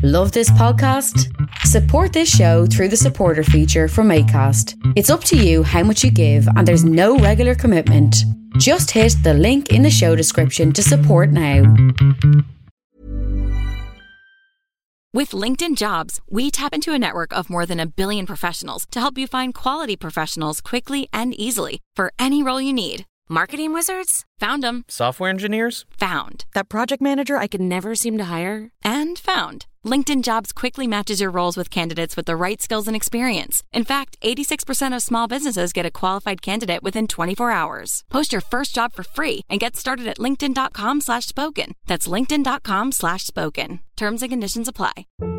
Love this podcast? Support this show through the supporter feature from Acast. It's up to you how much you give and there's no regular commitment. Just hit the link in the show description to support now. With LinkedIn Jobs, we tap into a network of more than 1 billion professionals to help you find quality professionals quickly and easily for any role you need. Marketing wizards? Found them. Software engineers? Found. That project manager I could never seem to hire? And found. LinkedIn Jobs quickly matches your roles with candidates with the right skills and experience. In fact, 86% of small businesses get a qualified candidate within 24 hours. Post your first job for free and get started at linkedin.com/spoken. That's linkedin.com/spoken. Terms and conditions apply.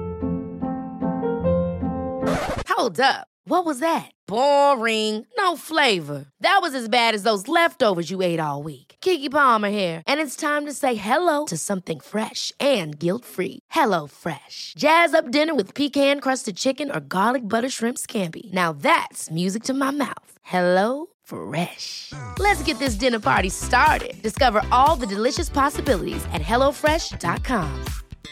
Hold up. What was that? Boring. No flavor. That was as bad as those leftovers you ate all week. Keke Palmer here, and it's time to say hello to something fresh and guilt-free. Hello Fresh. Jazz up dinner with pecan-crusted chicken or garlic butter shrimp scampi. Now that's music to my mouth. Hello Fresh. Let's get this dinner party started. Discover all the delicious possibilities at hellofresh.com.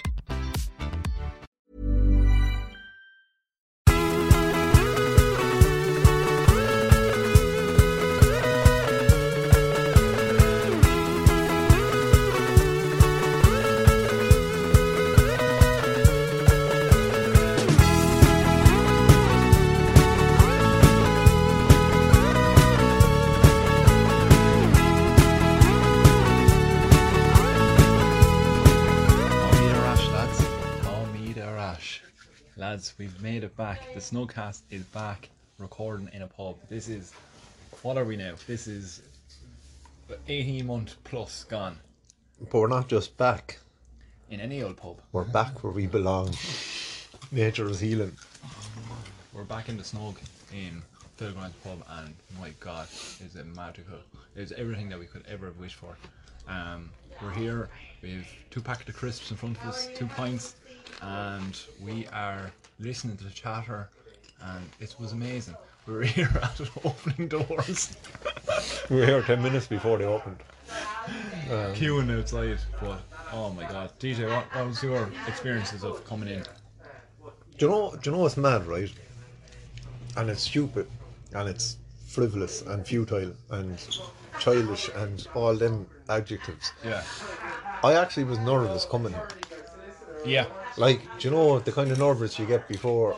Lads, we've made it back. The Snugcast is back, recording in a pub. This is, what are we now? This is 18 months plus gone. But we're not just back. In any old pub. We're back where we belong. Nature is healing. We're back in the Snug in Philgrimes pub, and my God, is it magical. It's everything that we could ever have wished for. We're here, we have 2 packets of crisps in front of us, 2 pints, and we are listening to the chatter, and it was amazing. We were here at opening doors. We were here 10 minutes before they opened. Queuing outside, but oh my God. DJ, what was your experiences of coming in? Do you know what's mad, right? And it's stupid, and it's frivolous and futile and childish and all them adjectives. Yeah. I actually was nervous coming. Yeah. Like, do you know the kind of nervous you get before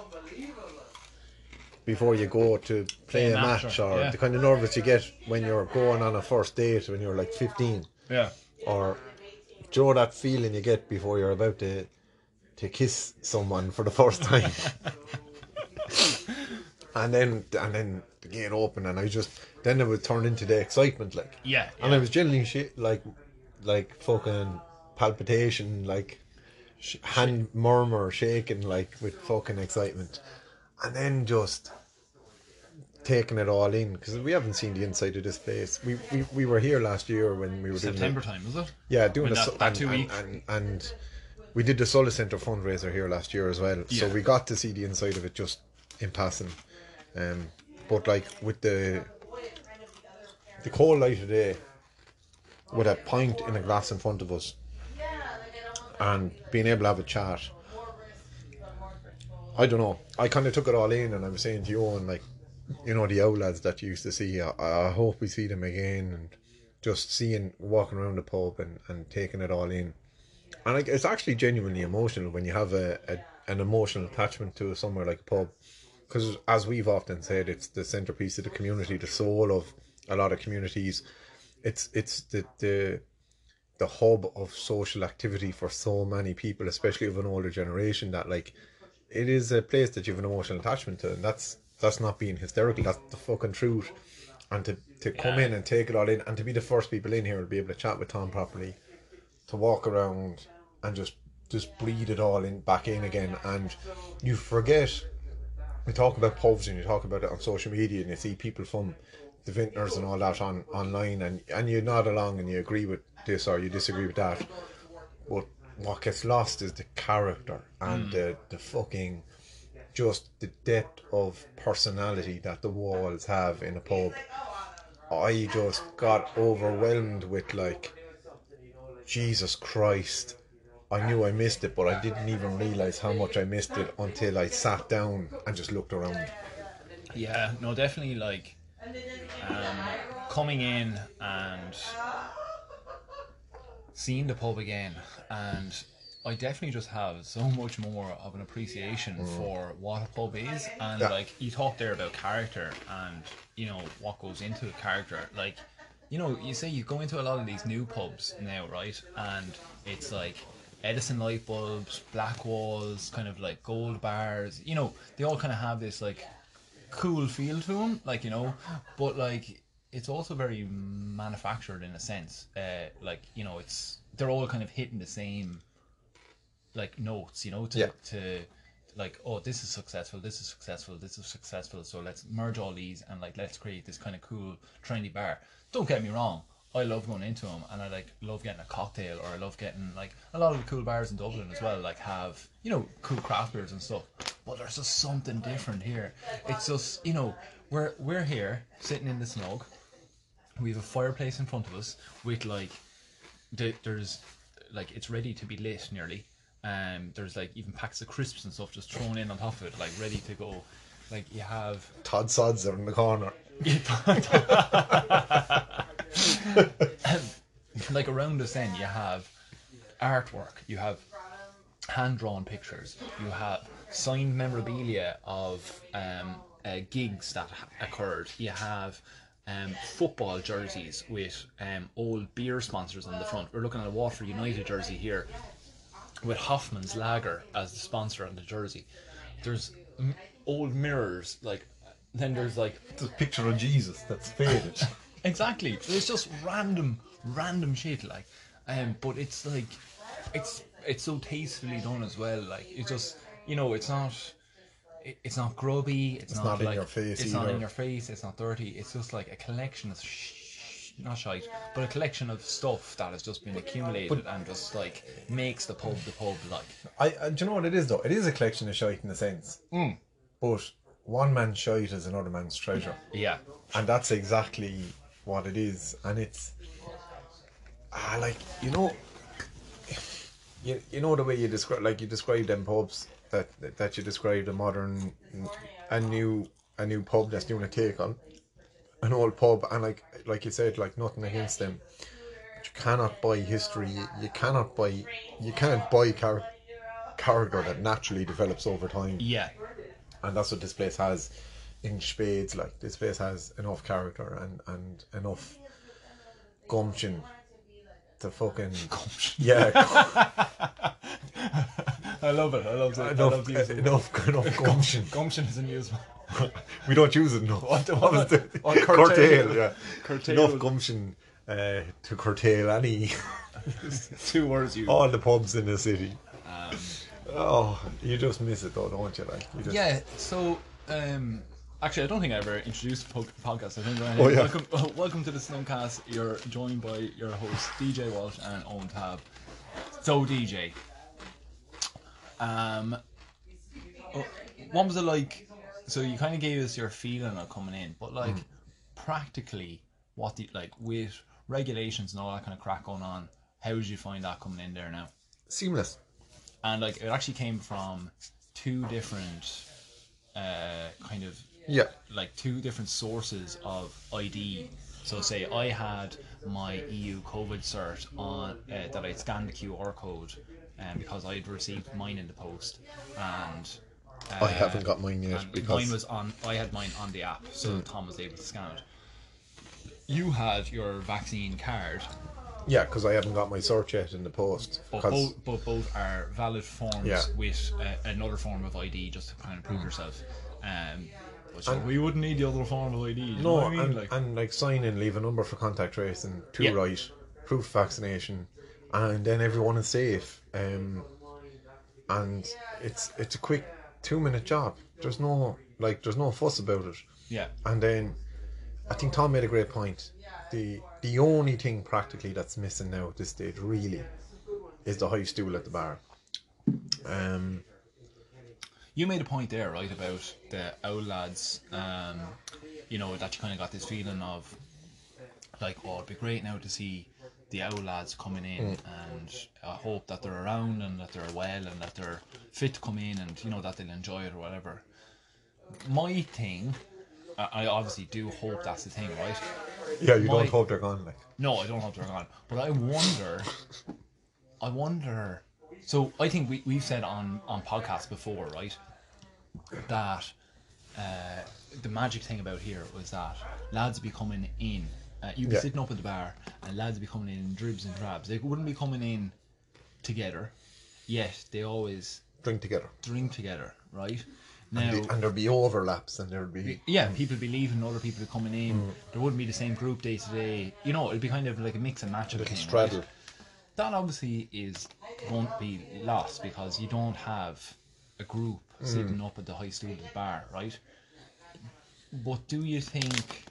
you go to play a match, or yeah, the kind of nervous you get when you're going on a first date when you're like 15? Yeah. Or do you know that feeling you get before you're about to kiss someone for the first time? and then the gate open, and then it would turn into the excitement, like. Yeah. And I was genuinely like fucking palpitation, like hand murmur shaking, like with fucking excitement, and then just taking it all in, because we haven't seen the inside of this place. We were here last year when we were September time, was it? Yeah, doing that 2 weeks. And we did the Solar Centre fundraiser here last year as well, so we got to see the inside of it just in passing. But like with the cold light of day, with a pint in a glass in front of us, and being able to have a chat, I don't know, I kind of took it all in, and I was saying to you, and like, you know, the old lads that you used to see, I hope we see them again, and just walking around the pub and taking it all in. And like, it's actually genuinely emotional when you have an emotional attachment to somewhere like a pub, because as we've often said, it's the centerpiece of the community, the soul of a lot of communities. It's the hub of social activity for so many people, especially of an older generation, that like, it is a place that you have an emotional attachment to, and that's not being hysterical, that's the fucking truth. And to come in and take it all in, and to be the first people in here and be able to chat with Tom properly, to walk around and just breathe it all in, back in again. And you forget, we talk about pubs and you talk about it on social media, and you see people from the vintners and all that online, and you nod along and you agree with this or you disagree with that, but what gets lost is the character and the fucking, just the depth of personality that the walls have in a pub. I just got overwhelmed with, like, Jesus Christ, I knew I missed it, but I didn't even realise how much I missed it until I sat down and just looked around. Yeah, no, definitely, like, coming in and seeing the pub again, and I definitely just have so much more of an appreciation for what a pub is. And like, you talked there about character and, you know, what goes into a character. Like, you know, you say you go into a lot of these new pubs now, right? And it's like Edison light bulbs, black walls, kind of like gold bars. You know, they all kind of have this like cool feel to them, like, you know, but like it's also very manufactured in a sense. Like, you know, they're all kind of hitting the same like notes, you know, to like, oh, this is successful, this is successful, this is successful, so let's merge all these and like let's create this kind of cool trendy bar. Don't get me wrong, I love going into them, and I like love getting a cocktail, or I love getting like a lot of the cool bars in Dublin as well, like have, you know, cool craft beers and stuff. But there's just something different here. It's just, you know, we're here sitting in the snug. We have a fireplace in front of us with like there's like, it's ready to be lit nearly. There's like even packs of crisps and stuff just thrown in on top of it, like ready to go. Like, you have Todd Sods are in the corner. Like, around us then you have artwork, you have hand-drawn pictures, you have signed memorabilia of gigs that occurred, you have football jerseys with old beer sponsors on the front. We're looking at a Waterford United jersey here with Hoffman's Lager as the sponsor on the jersey. There's old mirrors, like, then there's like It's a picture of Jesus that's faded. exactly. It's just random shit, like, but it's like it's so tastefully done as well. Like, it's just, you know, it's not grubby. It's not in like, your face It's either. not in your face. It's not dirty. It's just like a collection of not shite, but a collection of stuff that has just been accumulated and just like makes the pub. Like, Do you know what it is though? It is a collection of shite in a sense. But one man's shite is another man's treasure. yeah, And that's exactly what it is. And it's like, you know, you know the way you describe them pubs that you described, a new pub that's doing a take on an old pub, and like you said, like, nothing against them, but you cannot buy history. You can't buy character that naturally develops over time. yeah. And that's what this place has in spades. Like, this place has enough character and enough gumption to fucking yeah. I love it. I love it. enough gumption. Gumption is amusement. We don't use it enough. What was the curtail? Yeah, enough gumption to curtail any Two words you. all the pubs in the city. Oh, you just miss it though, don't you? Like, you just, Yeah. So, actually, I don't think I ever introduced the podcast. I think. Oh, yeah. Welcome to the Snugcast. You're joined by your hosts DJ Walsh and Owen Tab. So, DJ, what was it like? So you kind of gave us your feeling of coming in, but like practically, what with regulations and all that kind of crack going on, how did you find that coming in there now? seamless. And like, it actually came from two different kind of like two different sources of ID. So say I had my EU COVID cert on that I'd scanned the QR code because I'd received mine in the post, and I haven't got mine yet because I had mine on the app, so Tom was able to scan it. You had your vaccine card. yeah, because I haven't got my cert yet in the post. But both are valid forms with another form of ID just to kind of prove yourself. So we wouldn't need the other form of ID. You know what I mean? and sign in, leave a number for contact tracing, right, proof of vaccination, and then everyone is safe. And it's a quick 2-minute job. There's no fuss about it. Yeah. And then I think Tom made a great point. The only thing practically that's missing now at this stage really is the high stool at the bar. You made a point there, right, about the owl lads, you know, that you kind of got this feeling of, like, oh, it'd be great now to see the Owl lads coming in, and I hope that they're around and that they're well and that they're fit to come in, and you know that they'll enjoy it or whatever. My thing, I obviously do hope that's the thing, right? Yeah, you don't hope they're gone, like. No, I don't hope they're gone. But I wonder. So I think we've said on podcasts before, right, that the magic thing about here was that lads would be coming in. You'd be sitting up at the bar, and lads would be coming in dribs and drabs. They wouldn't be coming in together, yet they always Drink together, right? Now, and there'd be overlaps, and there'd be people be leaving, other people be coming in. There wouldn't be the same group day to day. You know, it'd be kind of like a mix and match of a thing. straddle. Right? That obviously won't be lost because you don't have a group sitting up at the high stool of the bar, right? But do you think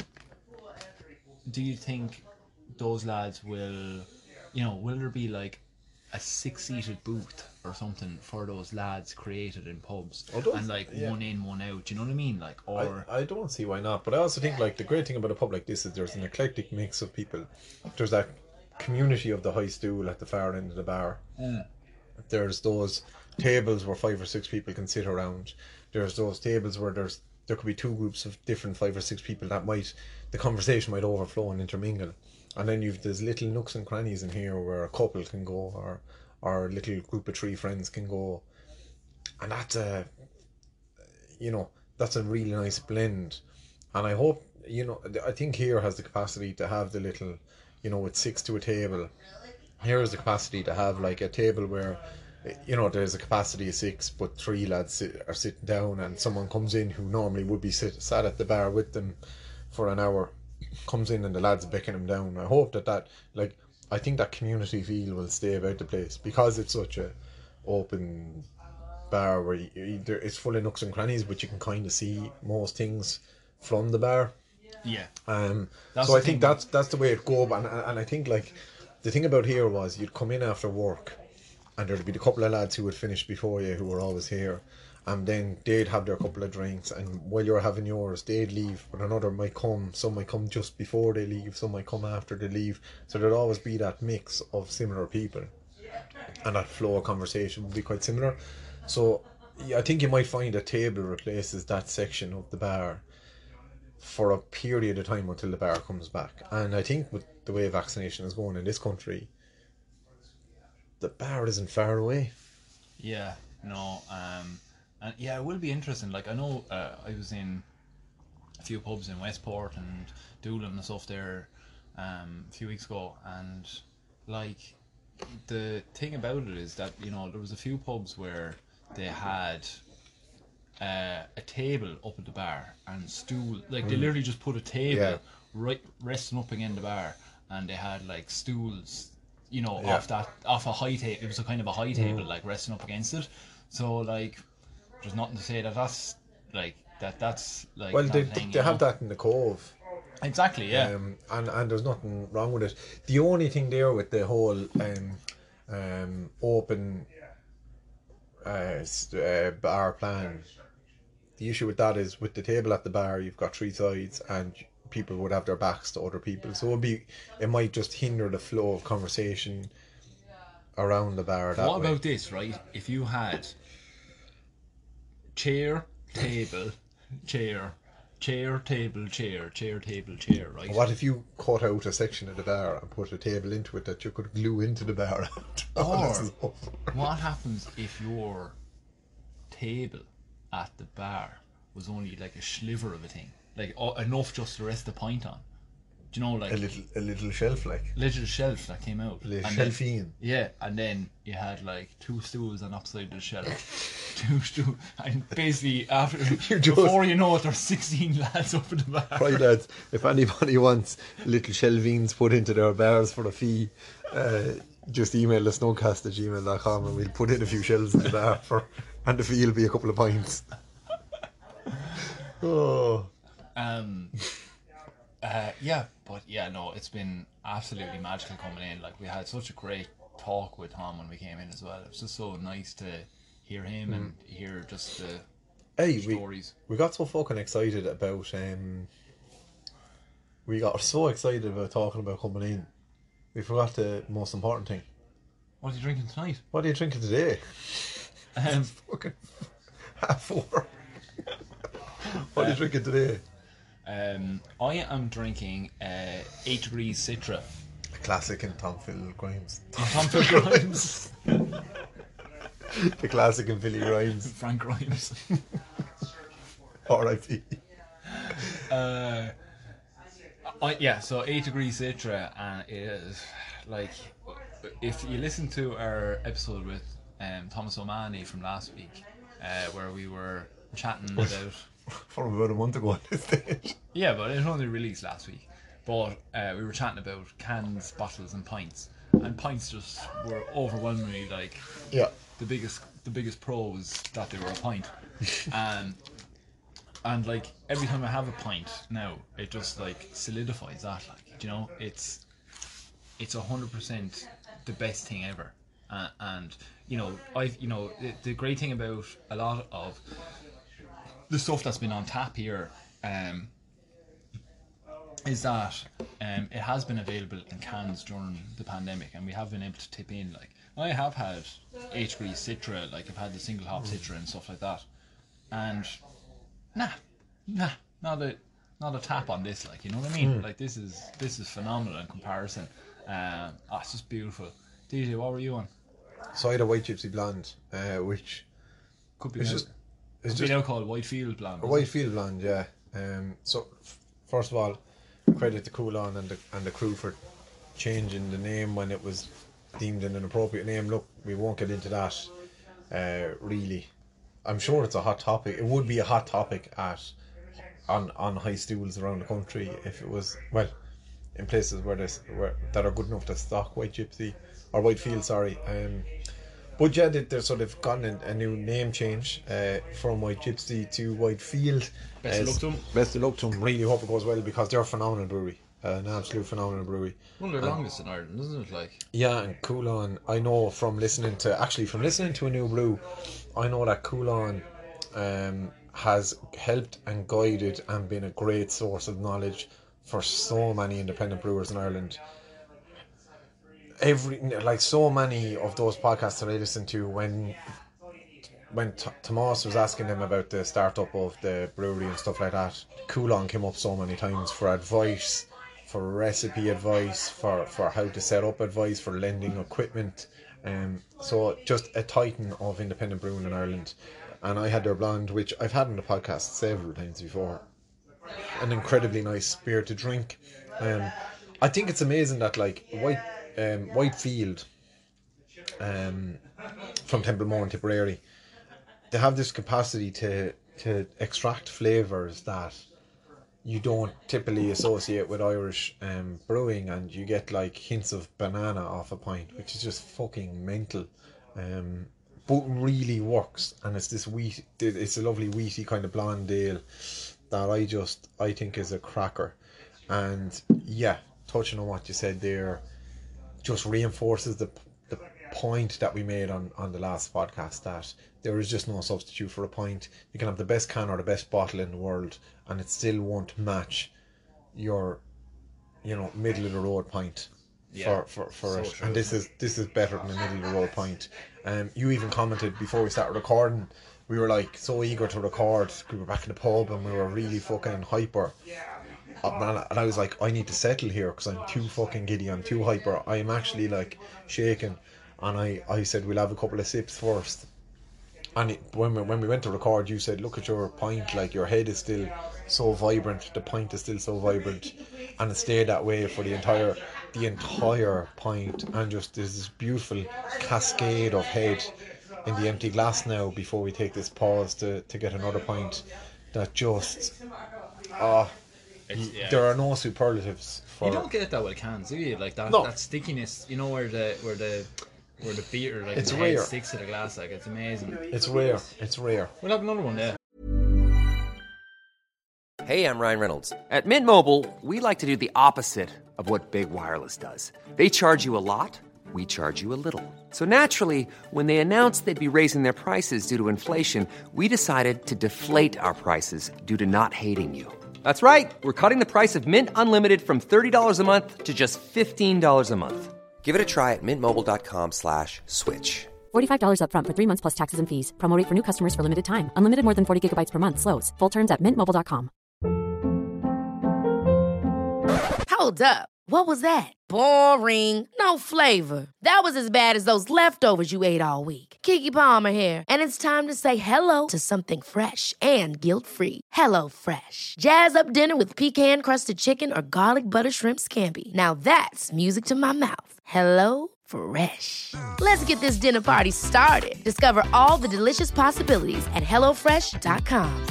those lads will, you know, will there be like a 6-seated booth or something for those lads created in pubs, and like one in, one out? Do you know what I mean? Like, or I don't see why not. But I also think like the great thing about a pub like this is there's an eclectic mix of people. There's that community of the high stool at the far end of the bar. There's those tables where 5 or 6 people can sit around. There's those tables where there could be 2 groups of different 5 or 6 people that the conversation might overflow and intermingle. And then you've these little nooks and crannies in here where a couple can go, or a little group of 3 friends can go, and that's a really nice blend. And I hope, I think here has the capacity to have the little, with 6 to a table. Here is the capacity to have like a table where, there's a capacity of 6, but 3 lads are sitting down, and someone comes in who normally would be sat at the bar with them for an hour, comes in and the lads beckon him down. I hope that I think that community feel will stay about the place, because it's such a open bar where it's full of nooks and crannies, but you can kind of see most things from the bar. Yeah. So I think that's the way it go. And I think like the thing about here was you'd come in after work, and there'd be a couple of lads who would finish before you, who were always here, and then they'd have their couple of drinks, and while you're having yours, they'd leave, but another might come. Some might come just before they leave, some might come after they leave. So there'd always be that mix of similar people, and that flow of conversation would be quite similar. So I think you might find a table replaces that section of the bar for a period of time until the bar comes back. And I think with the way vaccination is going in this country, the bar isn't far away. Yeah, no, and yeah, it will be interesting. Like, I know I was in a few pubs in Westport and Doolin and stuff there a few weeks ago, and like the thing about it is that there was a few pubs where they had a table up at the bar and stool, like they literally just put a table right resting up against the bar, and they had like stools off a high table. It was a kind of a high table like resting up against it. So like there's nothing to say that's like that's like, well, they have that in the Cove. Exactly, yeah. And there's nothing wrong with it. The only thing there with the whole open bar plan, the issue with that is with the table at the bar, you've got 3 sides, and people would have their backs to other people, so it might just hinder the flow of conversation around the bar. What about this, right? If you had chair, table, chair, table, chair, right? What if you cut out a section of the bar and put a table into it that you could glue into the bar? Or what happens if your table at the bar was only like a sliver of a thing, like enough just to rest the pint on? Do you know, like a little shelf, like little shelf that came out, shelfine. Yeah, and then you had like 2 stools on upside the shelf, 2 stools, and basically before you know it, there's 16 lads up in the bar. Right, lads, if anybody wants little shelvines put into their bars for a fee, just email us snowcast@gmail.com and we'll put in a few shelves in the bar and the fee will be a couple of pints. Oh. Yeah, but yeah, no, it's been absolutely magical coming in. Like, we had such a great talk with Tom when we came in as well. It was just so nice to hear him and hear just the stories. We got so fucking excited about talking about coming in We forgot the most important thing. What are you drinking tonight? What are you drinking today? Fucking 4:30. What are you drinking today? I am drinking 8 Degrees Citra. A classic in Tom Phil Grimes. Tom Phil Grimes. The classic in Philly Grimes. Frank Grimes. R.I.P. So 8 Degrees Citra, and it is like, if you listen to our episode with Thomas O'Mahony from last week, where we were chatting about from about a month ago at this stage. Yeah, but it only released last week. But we were chatting about cans, bottles, and pints, and pints just were overwhelmingly like the biggest pro was that they were a pint, and like every time I have a pint now, it just like solidifies that, like, you know, it's 100% the best thing ever, and you know, the great thing about a lot of the stuff that's been on tap here is that it has been available in cans during the pandemic, and we have been able to tip in. Like, I have had 8 Degrees Citra, like I've had the single hop Citra and stuff like that, and not a tap on this, like, you know what I mean? Like, this is phenomenal in comparison. It's just beautiful. DJ, what were you on? So I had a White Gypsy Blonde, which could be it's now called Whitefield Blonde. A Whitefield Blonde, yeah. So first of all, credit to Coolon and the crew for changing the name when it was deemed an inappropriate name. Look, we won't get into that. Really, I'm sure it's a hot topic. It would be a hot topic on high stools around the country if it was, well, in places where that are good enough to stock White Gypsy or Whitefield, sorry. But yeah, they've sort of gotten a new name change from White Gypsy to Whitefield. Best of luck to them. Best of luck to them. Really hope it goes well, because they're a phenomenal brewery. An absolute phenomenal brewery. One of the longest in Ireland, isn't it? Like, yeah, and Coolon, I know from listening to a new brew, I know that Coolon has helped and guided and been a great source of knowledge for so many independent brewers in Ireland. So many of those podcasts that I listened to, when Tomas was asking them about the startup of the brewery and stuff like that, Coolon came up so many times for advice, for recipe advice, for how to set up advice, for lending equipment. So just a titan of independent brewing in Ireland. And I had their blonde, which I've had on the podcast several times before. An incredibly nice beer to drink. I think it's amazing that, like, Whitefield from Templemore and Tipperary, they have this capacity to extract flavours that you don't typically associate with Irish brewing, and you get like hints of banana off a pint, which is just fucking mental, but really works. And it's this wheat, it's a lovely wheaty kind of blonde ale that I think is a cracker. And yeah, touching on what you said there, just reinforces the point that we made on the last podcast, that there is just no substitute for a pint. You can have the best can or the best bottle in the world, and it still won't match your, middle of the road pint. For so it. True. And this is better than a middle of the road pint. You even commented before we started recording, we were like so eager to record. We were back in the pub and we were really fucking hyper. And I was like, I need to settle here because I'm too fucking giddy, I'm too hyper, I'm actually like shaking. And I said, we'll have a couple of sips first. And when we went to record, you said, look at your pint, like your head is still so vibrant, the pint is still so vibrant, and it stayed that way for the entire pint. And just there's this beautiful cascade of head in the empty glass now before we take this pause to get another pint. That just there are no superlatives for. You don't get that with cans, do you? Like that, that stickiness, where the beer, like, it's the rare. head sticks to the glass, like, it's amazing. It's rare. We'll have another one there. Hey, I'm Ryan Reynolds. At Mint Mobile, we like to do the opposite of what Big Wireless does. They charge you a lot, we charge you a little. So naturally, when they announced they'd be raising their prices due to inflation, we decided to deflate our prices due to not hating you. That's right. We're cutting the price of Mint Unlimited from $30 a month to just $15 a month. Give it a try at mintmobile.com/switch. $45 up front for 3 months plus taxes and fees. Promo rate for new customers for limited time. Unlimited more than 40 gigabytes per month. Slows full terms at mintmobile.com. Hold up. What was that? Boring. No flavor. That was as bad as those leftovers you ate all week. Keke Palmer here. And it's time to say hello to something fresh and guilt-free. Hello Fresh. Jazz up dinner with pecan-crusted chicken or garlic butter shrimp scampi. Now that's music to my mouth. Hello Fresh. Let's get this dinner party started. Discover all the delicious possibilities at hellofresh.com.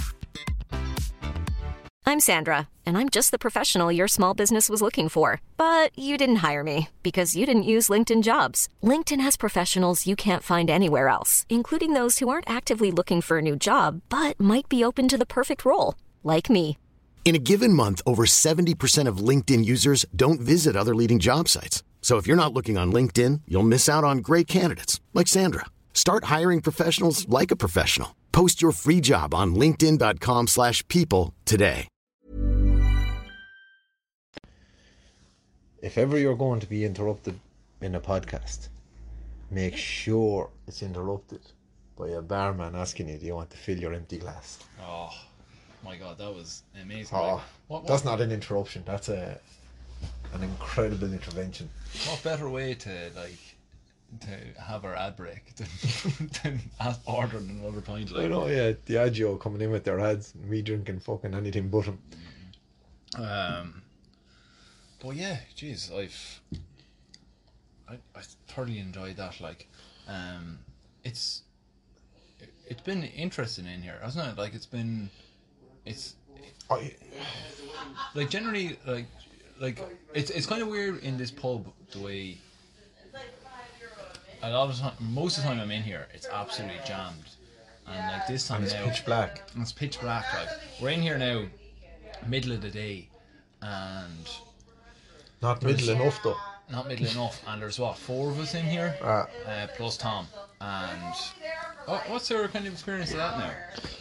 I'm Sandra, and I'm just the professional your small business was looking for. But you didn't hire me because you didn't use LinkedIn Jobs. LinkedIn has professionals you can't find anywhere else, including those who aren't actively looking for a new job, but might be open to the perfect role, like me. In a given month, over 70% of LinkedIn users don't visit other leading job sites. So if you're not looking on LinkedIn, you'll miss out on great candidates like Sandra. Start hiring professionals like a professional. Post your free job on linkedin.com/people today. If ever you're going to be interrupted in a podcast, make sure it's interrupted by a barman asking you, do you want to fill your empty glass? Oh my god, that was amazing. Oh, What that's not an interruption. That's an incredible intervention. What better way to have our ad break than ordering another pint? I know, yeah, Diageo coming in with their ads and me drinking fucking anything but them. But yeah, geez, I thoroughly enjoyed that. It's been interesting in here, hasn't it? Like generally it's kind of weird in this pub the way. A lot of time, most of the time I'm in here, it's absolutely jammed, and like this time and it's now, pitch black. It's pitch black. Like we're in here now, middle of the day, and not middle enough though. Not middle enough, and there's 4 of us in here, plus Tom. And what's our kind of experience of that now?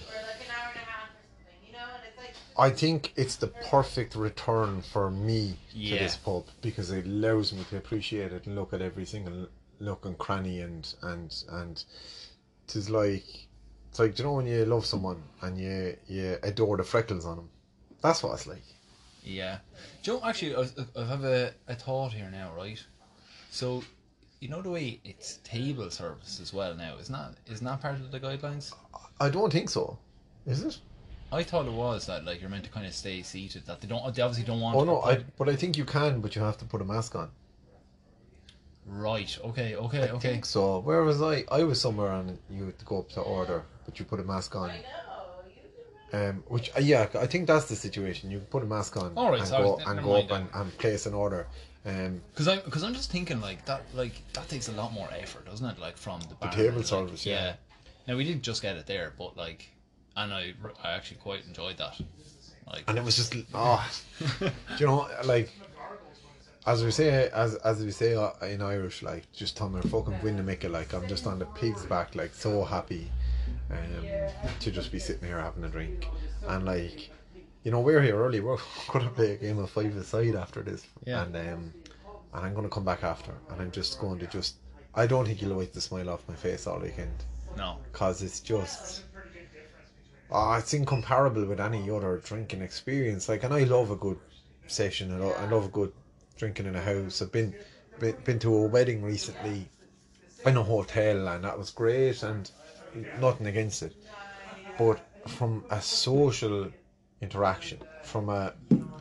I think it's the perfect return for me to this pub because it allows me to appreciate it and look at every single nook and cranny and it's like you know when you love someone and you adore the freckles on them. That's what it's like. Yeah. Joe, actually, I have a thought here now, right? So, you know the way it's table service as well now, isn't that part of the guidelines? I don't think so. Is it? I thought it was that like you're meant to kind of stay seated. That they obviously don't want. Oh no, but I think you can, but you have to put a mask on. Right. Okay. I think so. Where was I? I was somewhere and you had to go up to order, but you put a mask on. Which I think that's the situation. You put a mask on and go up and place an order. Because I'm just thinking that takes a lot more effort, doesn't it? Like from the table service. Yeah. Now we did just get it there, but and I actually quite enjoyed that. And it was just do you know, as we say in Irish, just tell me fucking win the Mickey, I'm just on the pig's back, so happy to just be sitting here having a drink. And we're here early, we're gonna play a game of 5-a-side after this. And I'm gonna come back after, and I'm just going to I don't think you'll wipe the smile off my face all weekend. No. Because it's just it's incomparable with any other drinking experience. And I love a good session, and I love a good drinking in a house. I've been to a wedding recently in a hotel, and that was great, and nothing against it. But from a social interaction, from a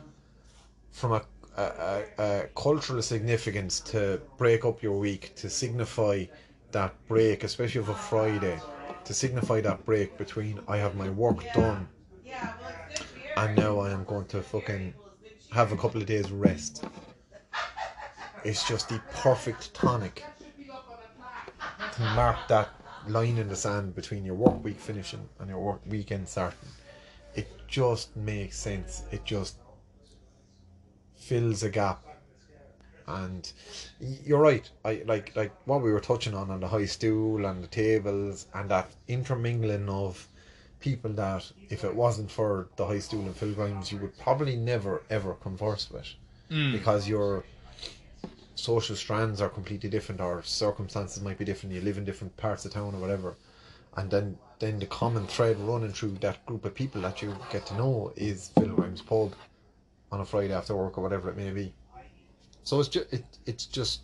cultural significance, to break up your week, to signify that break, especially of a Friday, to signify that break between I have my work done and now I am going to fucking have a couple of days rest. It's just the perfect tonic to mark that line in the sand between your work week finishing and your work weekend starting. It just makes sense. It just fills a gap. And you're right. I like what we were touching on the high stool and the tables and that intermingling of people that if it wasn't for the high stool and Phil Grimes, you would probably never ever converse with, because your social strands are completely different, or circumstances might be different. You live in different parts of town or whatever, and then the common thread running through that group of people that you get to know is Phil Grimes pub on a Friday after work or whatever it may be. So it's just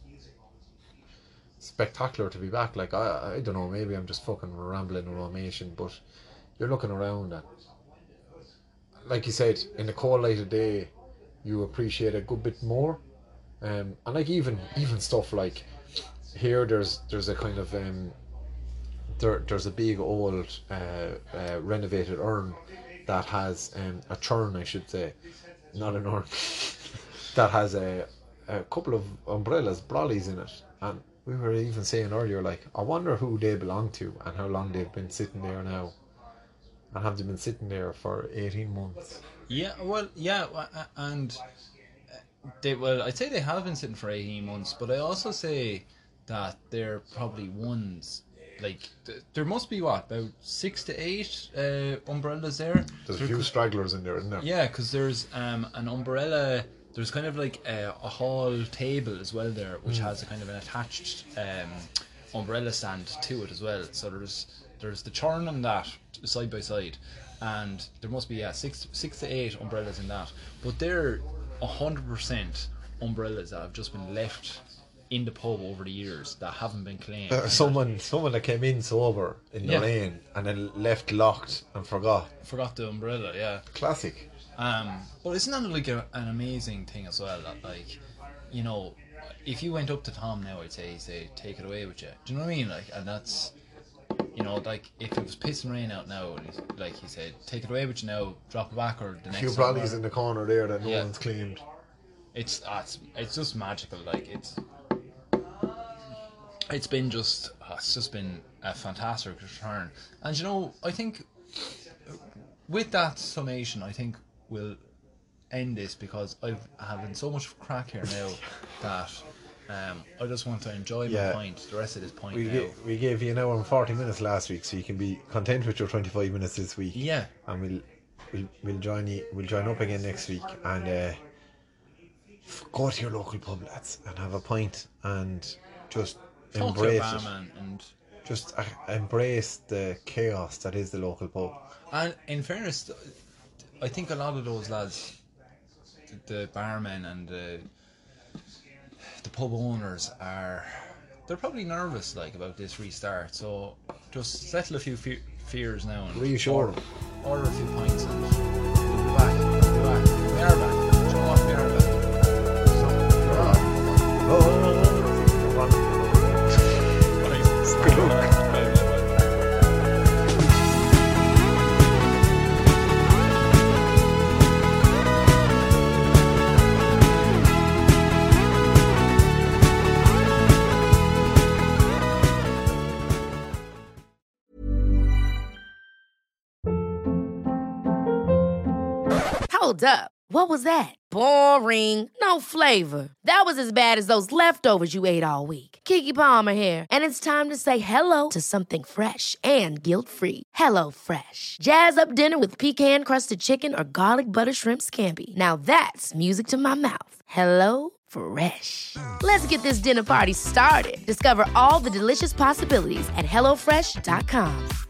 spectacular to be back. Like I don't know, maybe I'm just fucking rambling around Nation, but you're looking around and, like you said, in the cold light of day, you appreciate a good bit more. And like even stuff like here, there's a kind of there's a big old renovated urn that has a churn, I should say, not an urn, that has a couple of umbrellas, brollies in it, and we were even saying earlier, like, I wonder who they belong to and how long they've been sitting there now, and have they been sitting there for 18 months? Yeah, well, yeah, and I'd say they have been sitting for 18 months, but I also say that they're probably ones, like, there must be, about 6 to 8 umbrellas there. There's a few stragglers in there, isn't there? Yeah, because there's an umbrella, there's kind of like a hall table as well there, which has a kind of an attached umbrella stand to it as well. So there's the churn and that side by side, and there must be 6 to 8 umbrellas in that, but they're 100% umbrellas that have just been left in the pub over the years that haven't been claimed. Someone that came in sober in the rain and then left locked and forgot the umbrella. Yeah, classic. But isn't that like an amazing thing as well, that, like, you know, if you went up to Tom now, I'd say he'd say, take it away with you. Do you know what I mean? Like, and that's, you know, like, if it was pissing rain out now, like he said, take it away with you now, drop it back, or the next. A few brollies in the corner there that no one's claimed. It's just magical. Like, it's been just been a fantastic return. And you know, I think with that summation, I think we'll end this, because I've having so much crack here now that I just want to enjoy my pint, the rest of this pint. We gave you an hour and 40 minutes last week, so you can be content with your 25 minutes this week. Yeah. And we'll join you. We'll join up again next week, and go to your local pub, lads, and have a pint, and just embrace it. And just embrace the chaos that is the local pub. And in fairness, I think a lot of those lads, the barmen and the pub owners, they're probably nervous, like, about this restart. So just settle a few fears now and reassure them. Order a few pints, and we'll be back. We are back. Show off, we are back. Good luck. Hold up. What was that? Boring. No flavor. That was as bad as those leftovers you ate all week. Keke Palmer here. And it's time to say hello to something fresh and guilt-free. Hello Fresh. Jazz up dinner with pecan-crusted chicken or garlic butter shrimp scampi. Now that's music to my mouth. Hello Fresh. Let's get this dinner party started. Discover all the delicious possibilities at HelloFresh.com.